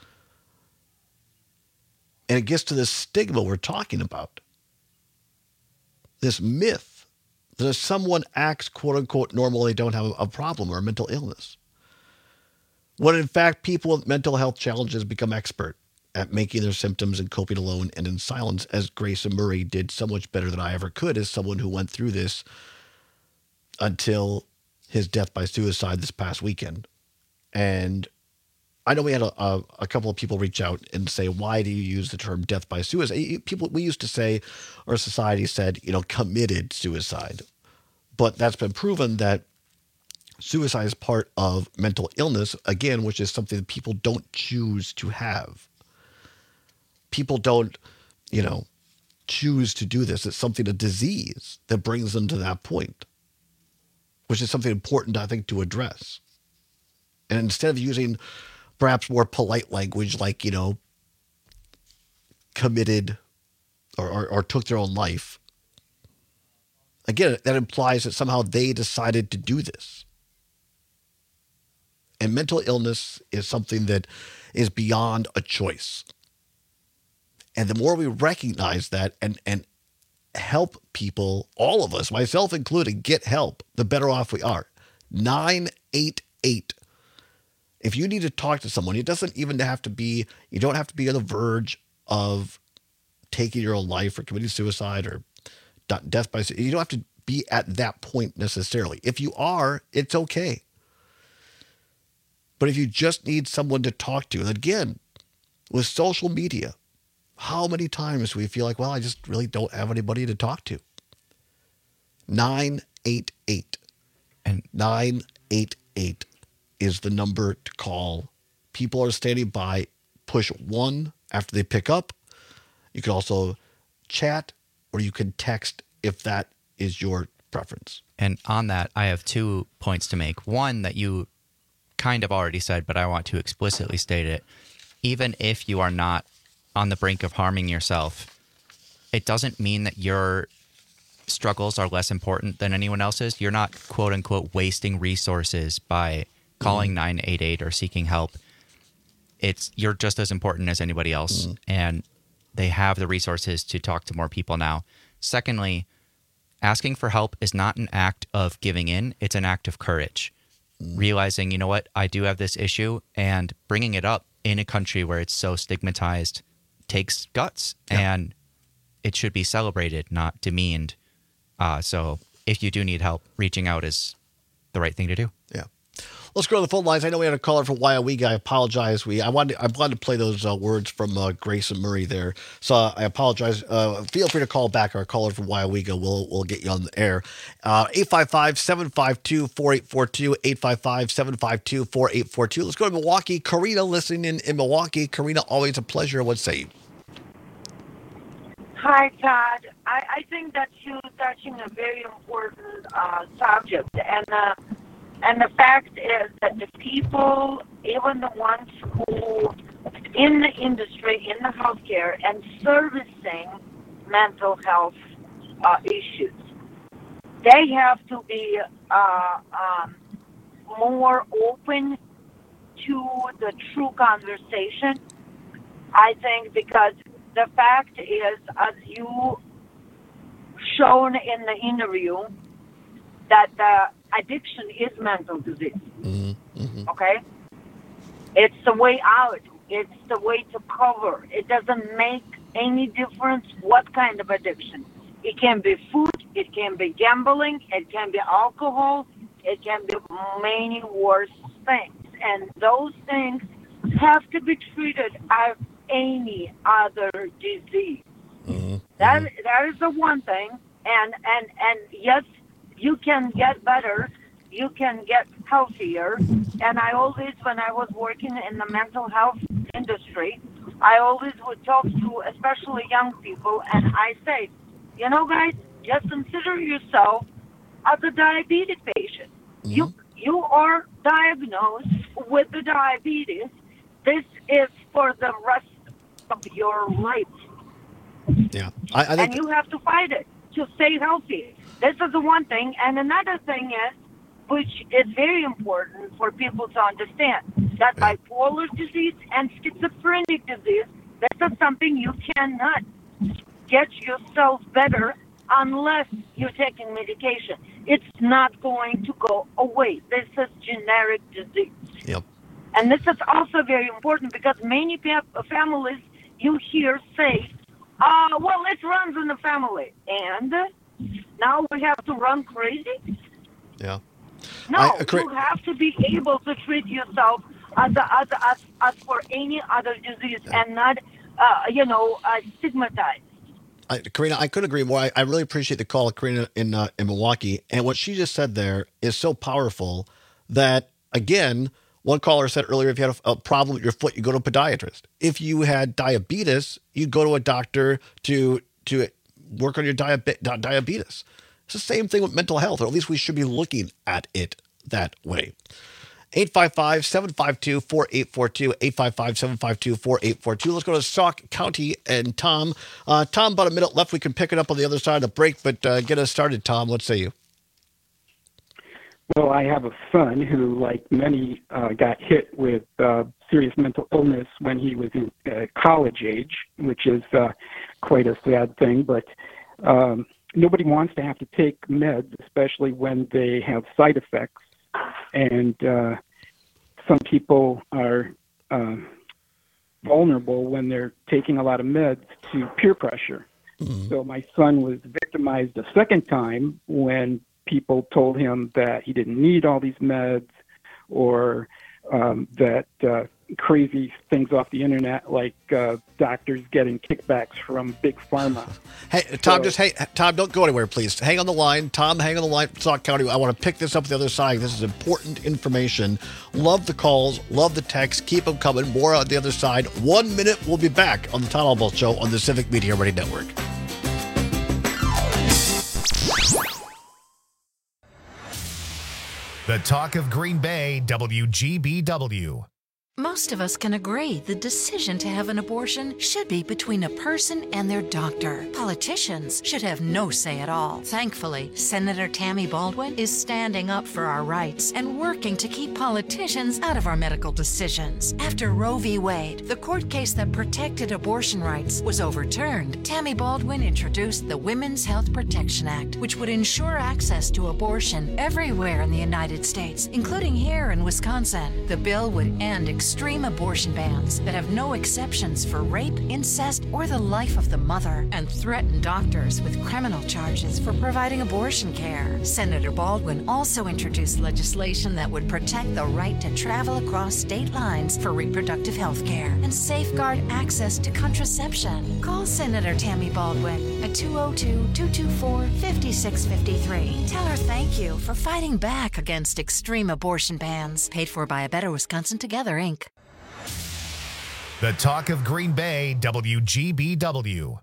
And it gets to this stigma we're talking about. This myth that if someone acts quote-unquote normal, they don't have a problem or a mental illness. When in fact, people with mental health challenges become expert at making their symptoms and coping alone and in silence, as Grayson Murray did so much better than I ever could as someone who went through this until his death by suicide this past weekend. And I know we had a, a, a couple of people reach out and say, why do you use the term death by suicide? People, we used to say, our society said, you know, committed suicide. But that's been proven that suicide is part of mental illness, again, which is something that people don't choose to have. People don't, you know, choose to do this. It's something, a disease that brings them to that point, which is something important, I think, to address. And instead of using perhaps more polite language like, you know, committed or, or, or took their own life, again, that implies that somehow they decided to do this. And mental illness is something that is beyond a choice. And the more we recognize that and, and help people, all of us, myself included, get help, the better off we are. nine eight eight. If you need to talk to someone, it doesn't even have to be, you don't have to be on the verge of taking your own life or committing suicide or death by suicide. You don't have to be at that point necessarily. If you are, it's okay. But if you just need someone to talk to, and again, with social media, how many times we feel like, well, I just really don't have anybody to talk to. nine eight eight. And nine eight eight is the number to call. People are standing by. Push one after they pick up. You can also chat or you can text if that is your preference. And on that, I have two points to make. One that you kind of already said, but I want to explicitly state it. Even if you are not on the brink of harming yourself, it doesn't mean that you're struggles are less important than anyone else's. You're not, quote unquote, wasting resources by calling mm. nine eight eight or seeking help. It's you're just as important as anybody else, mm. and they have the resources to talk to more people now. Secondly, asking for help is not an act of giving in. It's an act of courage. Mm. Realizing, you know what, I do have this issue, and bringing it up in a country where it's so stigmatized takes guts, yeah. and it should be celebrated, not demeaned. Uh, so if you do need help, reaching out is the right thing to do. Yeah. Let's go to the phone lines. I know we had a caller from Wyoming. I apologize. We I wanted I wanted to play those uh, words from uh, Grace and Murray there. So uh, I apologize. Uh, feel free to call back. Our caller from Wyoming. We'll we'll get you on the air. Uh, eight five five, seven five two, four eight four two, eight five five, seven five two, four eight four two. Let's go to Milwaukee. Karina listening in, in Milwaukee. Karina, always a pleasure. What say you? Hi, Todd. I, I think that you're touching a very important uh, subject, and uh, and the fact is that the people, even the ones who in the industry, in the healthcare, and servicing mental health uh, issues, they have to be uh, um, more open to the true conversation. I think because the fact is, as you shown in the interview, that the addiction is mental disease. Mm-hmm. Mm-hmm. Okay? It's the way out. It's the way to cover. It doesn't make any difference what kind of addiction. It can be food, it can be gambling, it can be alcohol, it can be many worse things. And those things have to be treated as any other disease. Mm-hmm. That that is the one thing. And and and yes, you can get better, you can get healthier. And I always, when I was working in the mental health industry, I always would talk to especially young people, and I say, you know, guys, just consider yourself as a diabetes patient. Mm-hmm. You you are diagnosed with the diabetes. This is for the rest of your life. Yeah, I, I think and you have to fight it to stay healthy. This is the one thing. And another thing is, which is very important for people to understand, that yeah. bipolar disease and schizophrenic disease, this is something you cannot get yourself better unless you're taking medication. It's not going to go away. This is generic disease. Yep. And this is also very important because many families you hear say, uh, well, it runs in the family. And now we have to run crazy? Yeah. No, I, I, you have to be able to treat yourself as, a, as, a, as, as for any other disease yeah. and not, uh, you know, uh, stigmatized. I, Karina, I couldn't agree more. I, I really appreciate the call, Karina, in uh, in Milwaukee. And what she just said there is so powerful that, again, one caller said earlier, if you had a, a problem with your foot, you go to a podiatrist. If you had diabetes, you go to a doctor to to work on your diabe- di- diabetes. It's the same thing with mental health, or at least we should be looking at it that way. eight five five, seven five two, four eight four two, eight five five, seven five two, four eight four two. Let's go to Sauk County and Tom. Uh, Tom, about a minute left. We can pick it up on the other side of the break, but uh, get us started, Tom. What say you? Well, I have a son who, like many, uh, got hit with uh, serious mental illness when he was in uh, college age, which is uh, quite a sad thing. But um, nobody wants to have to take meds, especially when they have side effects. And uh, some people are uh, vulnerable when they're taking a lot of meds to peer pressure. Mm-hmm. So my son was victimized a second time when people told him that he didn't need all these meds, or um, that uh, crazy things off the internet, like uh, doctors getting kickbacks from big pharma. Hey, Tom, so, just hey, Tom, don't go anywhere, please. Hang on the line. Tom, hang on the line. Sauk County. I want to pick this up the other side. This is important information. Love the calls. Love the texts. Keep them coming. More on the other side. One minute. We'll be back on the Todd Albaugh Show on the Civic Media Ready Network. The talk of Green Bay, W G B W. Most of us can agree the decision to have an abortion should be between a person and their doctor. Politicians should have no say at all. Thankfully, Senator Tammy Baldwin is standing up for our rights and working to keep politicians out of our medical decisions. After Roe v. Wade, the court case that protected abortion rights, was overturned, Tammy Baldwin introduced the Women's Health Protection Act, which would ensure access to abortion everywhere in the United States, including here in Wisconsin. The bill would end extreme abortion bans that have no exceptions for rape, incest, or the life of the mother, and threaten doctors with criminal charges for providing abortion care. Senator Baldwin also introduced legislation that would protect the right to travel across state lines for reproductive health care and safeguard access to contraception. Call Senator Tammy Baldwin at two oh two, two two four, five six five three. Tell her thank you for fighting back against extreme abortion bans. Paid for by A Better Wisconsin Together, Incorporated. The Talk of Green Bay, W G B W.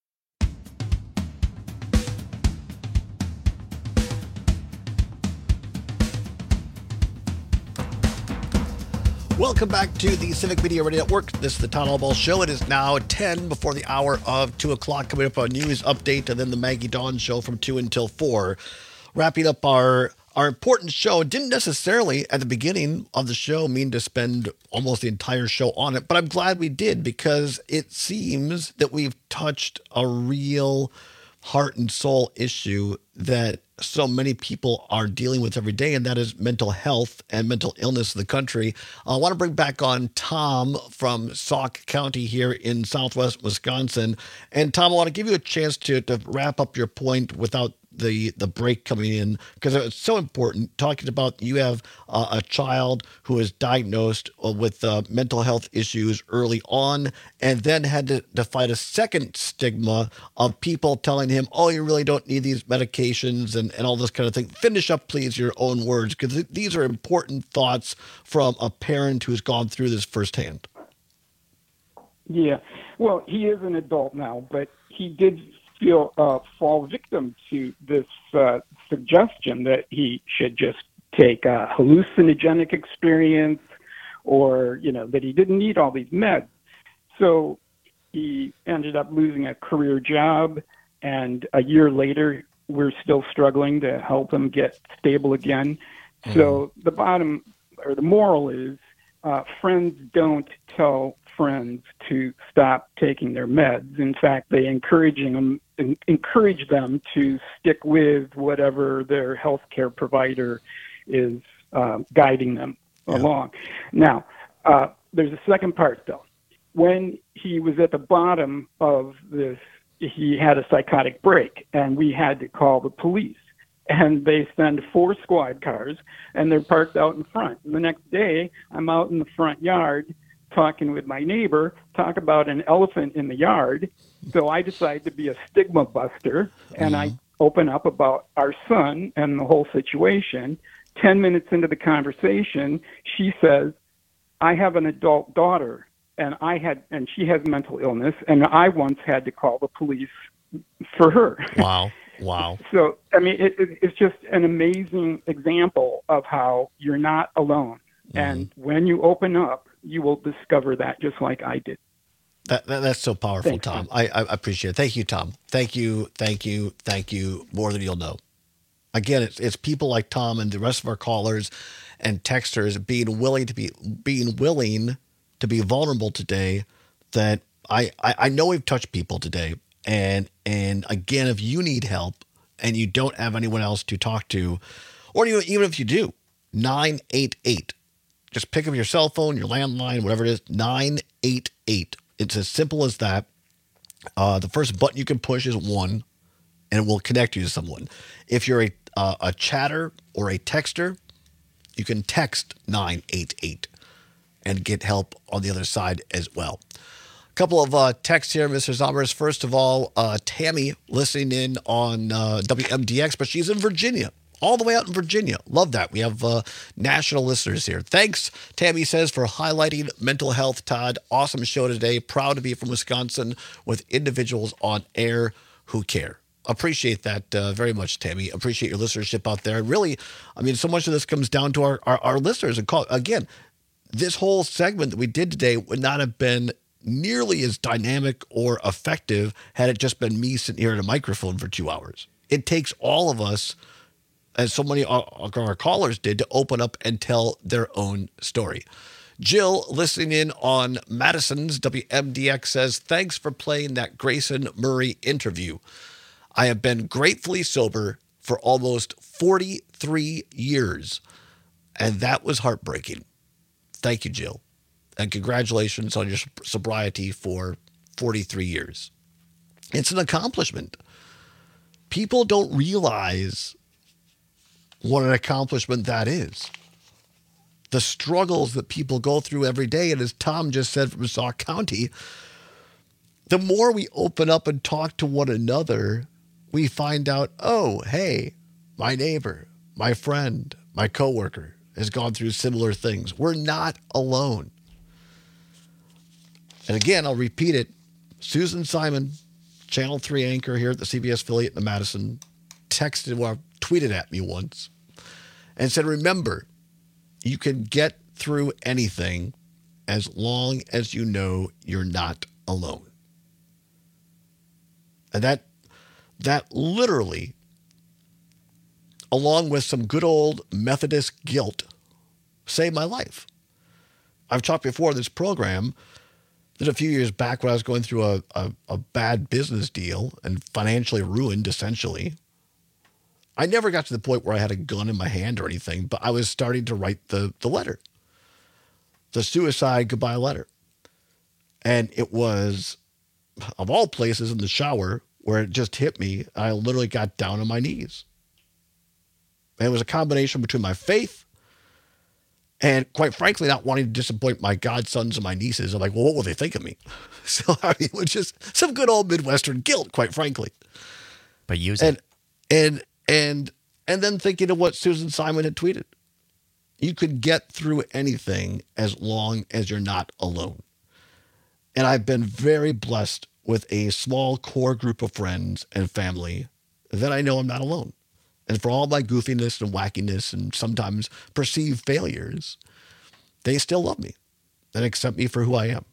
Welcome back to the Civic Media Radio Network. This is the Town Hall Ball Show. It is now ten before the hour of two o'clock. Coming up, a news update, and then the Maggie Dawn Show from two until four. Wrapping up our, our important show. It didn't necessarily, at the beginning of the show, mean to spend almost the entire show on it, but I'm glad we did, because it seems that we've touched a real heart and soul issue that so many people are dealing with every day, and that is mental health and mental illness in the country. I want to bring back on Tom from Sauk County here in southwest Wisconsin. And Tom, I want to give you a chance to, to wrap up your point without the the break coming in, because it's so important, talking about you have uh, a child who is diagnosed with uh, mental health issues early on, and then had to, to fight a second stigma of people telling him, oh, you really don't need these medications and, and all this kind of thing. Finish up, please, your own words, because th- these are important thoughts from a parent who's gone through this firsthand. Yeah, well, he is an adult now, but he did feel uh, fall victim to this uh, suggestion that he should just take a hallucinogenic experience, or, you know, that he didn't need all these meds. So he ended up losing a career job, and a year later, we're still struggling to help him get stable again. Mm. So the bottom, or the moral is, uh, friends don't tell friends to stop taking their meds. In fact, they encouraging them encourage them to stick with whatever their healthcare provider is uh, guiding them yeah. along. Now, uh, there's a second part though. When he was at the bottom of this, he had a psychotic break, and we had to call the police. And they send four squad cars, and they're parked out in front. And the next day, I'm out in the front yard talking with my neighbor, talk about an elephant in the yard. So I decide to be a stigma buster, and mm-hmm. I open up about our son and the whole situation. Ten minutes into the conversation, she says, I have an adult daughter, and I had, and she has mental illness, and I once had to call the police for her. Wow. Wow. So, I mean, it, it, it's just an amazing example of how you're not alone. Mm-hmm. And when you open up, you will discover that, just like I did. That, that That's so powerful, Thanks, Tom. I, I appreciate it. Thank you, Tom. Thank you, thank you, thank you, more than you'll know. Again, it's it's people like Tom and the rest of our callers and texters being willing to be being willing to be vulnerable today. That I, I, I know we've touched people today. And and again, if you need help and you don't have anyone else to talk to, or even even if you do, nine eight eight. Just pick up your cell phone, your landline, whatever it is, nine eight eight. It's as simple as that. Uh, the first button you can push is one, and it will connect you to someone. If you're a uh, a chatter or a texter, you can text nine eight eight and get help on the other side as well. A couple of uh, texts here, Mister Zombers. First of all, uh, Tammy listening in on uh, W M D X, but she's in Virginia. All the way out in Virginia. Love that. We have uh, national listeners here. Thanks, Tammy says, for highlighting mental health, Todd. Awesome show today. Proud to be from Wisconsin with individuals on air who care. Appreciate that uh, very much, Tammy. Appreciate your listenership out there. And really, I mean, so much of this comes down to our, our, our listeners. And call, again, this whole segment that we did today would not have been nearly as dynamic or effective had it just been me sitting here at a microphone for two hours. It takes all of us, as so many of our callers did, to open up and tell their own story. Jill, listening in on Madison's W M D X, says, thanks for playing that Grayson Murray interview. I have been gratefully sober for almost forty-three years, and that was heartbreaking. Thank you, Jill. And congratulations on your sobriety for forty-three years. It's an accomplishment. People don't realize what an accomplishment that is. The struggles that people go through every day. And as Tom just said from Sauk County, the more we open up and talk to one another, we find out, oh, hey, my neighbor, my friend, my coworker has gone through similar things. We're not alone. And again, I'll repeat it. Susan Simon, Channel three anchor here at the C B S affiliate in the Madison, texted or tweeted at me once and said, remember, you can get through anything as long as you know you're not alone. And that, that literally, along with some good old Methodist guilt, saved my life. I've talked before in this program that a few years back when I was going through a, a, a bad business deal and financially ruined, essentially, I never got to the point where I had a gun in my hand or anything, but I was starting to write the, the letter, the suicide goodbye letter. And it was, of all places, in the shower where it just hit me. I literally got down on my knees. And it was a combination between my faith and, quite frankly, not wanting to disappoint my godsons and my nieces. I'm like, well, what will they think of me? So, I mean, it was just some good old Midwestern guilt, quite frankly. But use and, it. And, and, and then thinking of what Susan Simon had tweeted. You could get through anything as long as you're not alone. And I've been very blessed with a small core group of friends and family that I know I'm not alone. And for all my goofiness and wackiness and sometimes perceived failures, they still love me and accept me for who I am.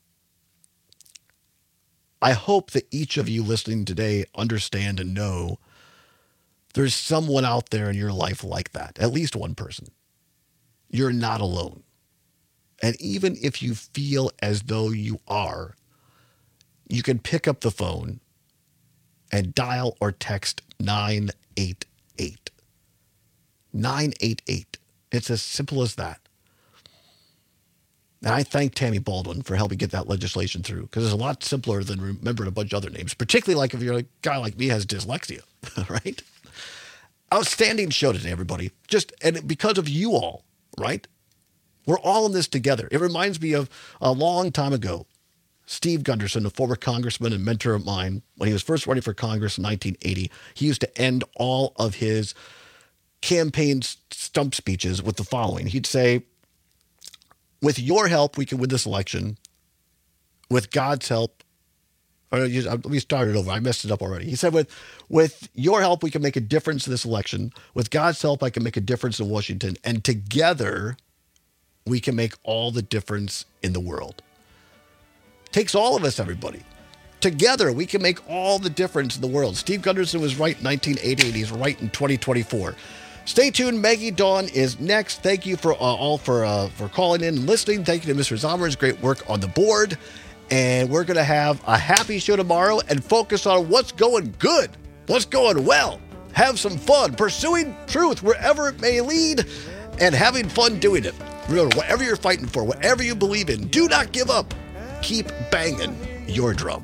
I hope that each of you listening today understand and know there's someone out there in your life like that, at least one person. You're not alone. And even if you feel as though you are, you can pick up the phone and dial or text nine eight eight. nine eight eight. It's as simple as that. And I thank Tammy Baldwin for helping get that legislation through, because it's a lot simpler than remembering a bunch of other names, particularly like if you're a guy like me has dyslexia, right? Outstanding show today, everybody. Just, and because of you all, right? We're all in this together. It reminds me of a long time ago, Steve Gunderson, a former congressman and mentor of mine, when he was first running for Congress in nineteen eighty, he used to end all of his campaign stump speeches with the following. He'd say, with your help, we can win this election. With God's help, or let me start it over. I messed it up already. He said, with, with your help, we can make a difference in this election. With God's help, I can make a difference in Washington. And together, we can make all the difference in the world. Takes all of us, everybody. Together, we can make all the difference in the world. Steve Gunderson was right in nineteen eighty, and he's right in twenty twenty-four. Stay tuned. Maggie Dawn is next. Thank you for uh, all for uh, for calling in and listening. Thank you to Mister Zommer's great work on the board. And we're going to have a happy show tomorrow and focus on what's going good, what's going well. Have some fun pursuing truth wherever it may lead and having fun doing it. Remember, whatever you're fighting for, whatever you believe in, do not give up. Keep banging your drum.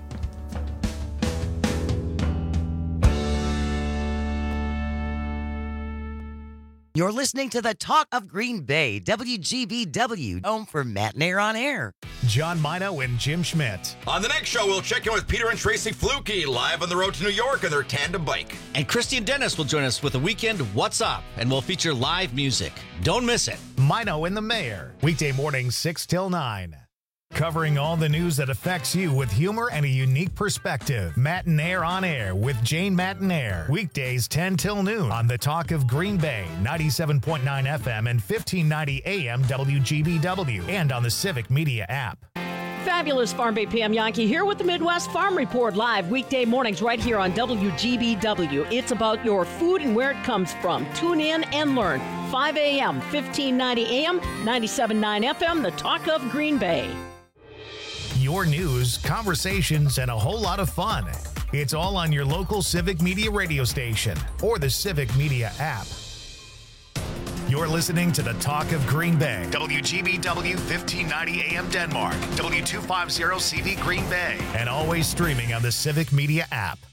You're listening to the Talk of Green Bay, W G B W, home for Matt Nair on Air. John Mino and Jim Schmidt. On the next show, we'll check in with Peter and Tracy Fluke live on the road to New York on their tandem bike. And Christian Dennis will join us with a weekend What's Up, and we'll feature live music. Don't miss it. Mino and the Mayor, weekday mornings six till nine. Covering all the news that affects you with humor and a unique perspective. Matinaire on Air with Jane Matinaire. Weekdays ten till noon on the Talk of Green Bay, ninety-seven point nine F M and fifteen ninety A M W G B W, and on the Civic Media app. Fabulous Farm Bay Pam Yankee here with the Midwest Farm Report live weekday mornings right here on W G B W. It's about your food and where it comes from. Tune in and learn. five A M, fifteen ninety A M, ninety-seven point nine F M, the Talk of Green Bay. Your news, conversations, and a whole lot of fun. It's all on your local Civic Media radio station or the Civic Media app. You're listening to the Talk of Green Bay. W G B W fifteen ninety A M Denmark. W two fifty C V Green Bay. And always streaming on the Civic Media app.